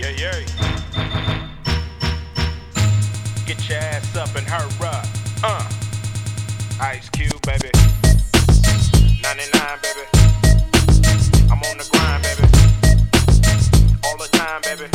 Yeah, yeah. Get your ass up and hurry up. Ice Cube, baby. 99, baby. I'm on the grind, baby. All the time, baby.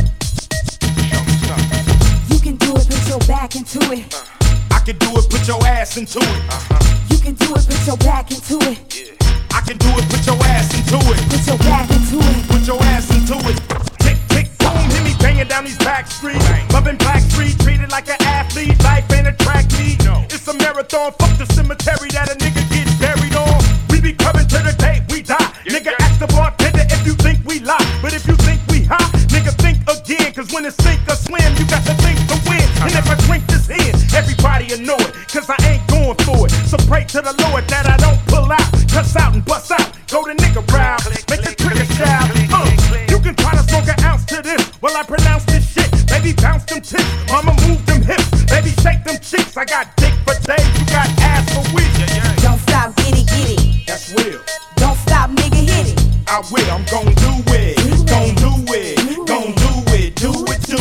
Show me something. You can do it, put your back into it. I can do it, put your ass into it. You can do it, put your back into it. Yeah. I can do it, put your ass into it. Put your back into it. Put your ass into it. Tick, tick, boom, hear me banging down these back streets. Loving Black Street, treated like an athlete. Life ain't a track meet. No. It's a marathon, fuck the cemetery that a nigga gets buried on. We be coming to the day we die. Yeah, Nigga, yeah. ask the bartender if you think we lie. But if you think we high, nigga, think again. Cause when it's sink or swim, you got to think to win. And if I drink this in, everybody will know it. Cause I ain't going for it. So pray to the Lord that I don't pull out, cuss out and bust out. Go the nigga round, make the trigger shout. You can try to smoke an ounce to this. Well, I pronounce this shit. Baby, bounce them tits. Mama, move them hips. Baby, shake them cheeks. I got dick for days. You got ass for weeks. Yeah, yeah. Don't stop, get it. That's real. Don't stop, nigga, hit it. I will. I'm gon' do it. Gon' do it. Gon' do it. Do it. Do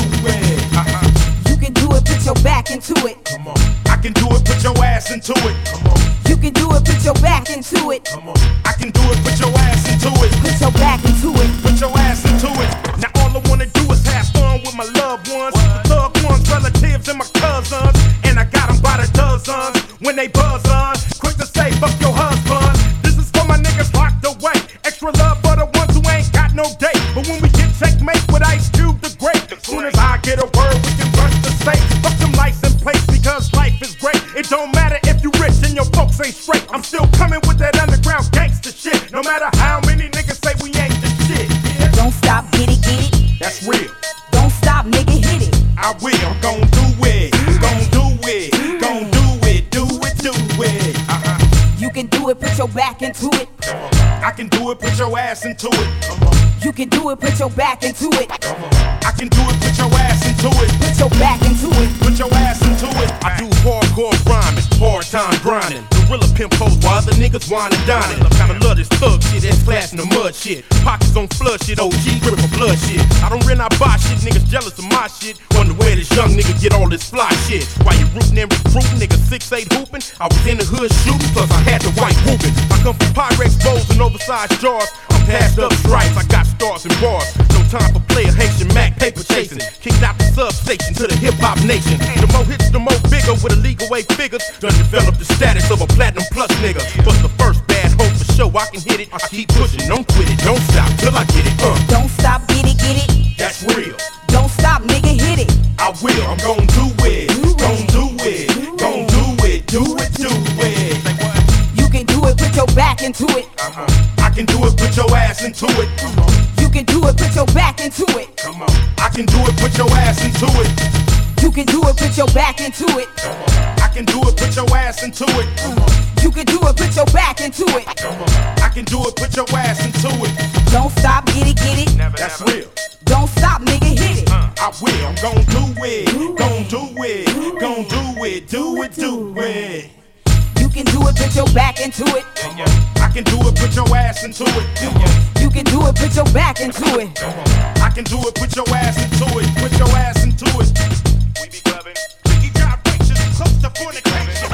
it. You can do it, put your back into it. Come on. I can do it. Put your ass into it. Come on. You can do it, put your back into it. Come on. I can do it. Put your ass into it. Put your back into it. Put your ass into it. Now all I wanna do is have fun with my loved ones, thug ones, relatives, and my cousins. And I got them by the dozens. When they buzz on, quick to say fuck your husband. This is for my niggas locked away. Extra love for the ones who ain't got no date. But when we get checkmate with Ice Cube the Great, soon as I get a word, we can rush the state. Fuck them license plates because life is great. It don't matter if you rich and your folks ain't straight. I'm still coming with that underground gangster shit. No matter how many niggas say we ain't the shit. Yeah. Don't stop, get it. That's real. Don't stop, nigga, hit it. I will. I'm gon' do it. Gon' do it. Gon' do it. Do it. Do it. You can do it, put your back into it. I can do it. Put your ass into it. Come on. You can do it, put your back into it. I can do it. Put your ass into it. Put your back into it. Put your ass into it. I do hardcore rhyming, hard time grinding. Gorilla pimp hoes while other niggas wine and dining. Kinda love this thug shit, that's class in the mud shit. Pockets on flood shit, OG grip for blood shit. I don't rent, I buy shit, niggas jealous of my shit. Wonder where this young nigga get all this fly shit. While you rootin' and recruiting, niggas 6'8" hooping. I was in the hood shooting, plus I had the white whooping. I come from Pyrex bowls and oversized jars. I'm passed up stripes, I got stars and bars. No time for player Haitian Mac, paper chasing. Kicked out the substation to the hip hop nation. The more hits, the more bigger with illegal weight figures. Done develop the status of a platinum plus nigga. But the first bad hoe for sure, I can hit it. I keep pushing, don't quit it, don't stop till I get it. Don't stop, get it. That's real. Don't stop, nigga, hit it. I will. I'm gon' do it. Gon' do it. Gon' do it. Do it. Do it. You can do it, put your back into it. I can do it. Put your ass into it. You can do it, put your back into it. Come on. I can do it. Put your ass into it. You can do it, put your back into it. I can do it. Put your ass into it. You can do it, put your back into it. I can do it. Put your ass into it. Don't stop, get it. Never, That's never. real. Don't stop, nigga, hit it. I will. I'm gon' do it. Gon' do it. Gon' do it. Do it. Do it. You can do it, put your back into it. I can do it. Put your ass into it. You can do it, put your back into it. I can do it. Put your ass into it. Put your ass into it. We be clubbing. Freaky gyrations, close to fornication.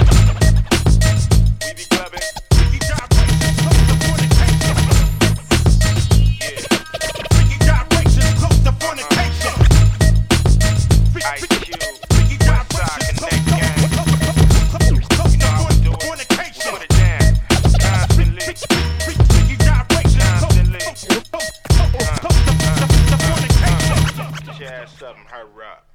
We be clubbing. Freaky gyrations, close to fornication. Yeah. Freaky gyrations, close to fornication. Ice Cube, Freaky gyrations, close to fornication. Put it down. Constantly. Freaky gyrations, Constantly. close to fornication. Get your ass up and hurry up.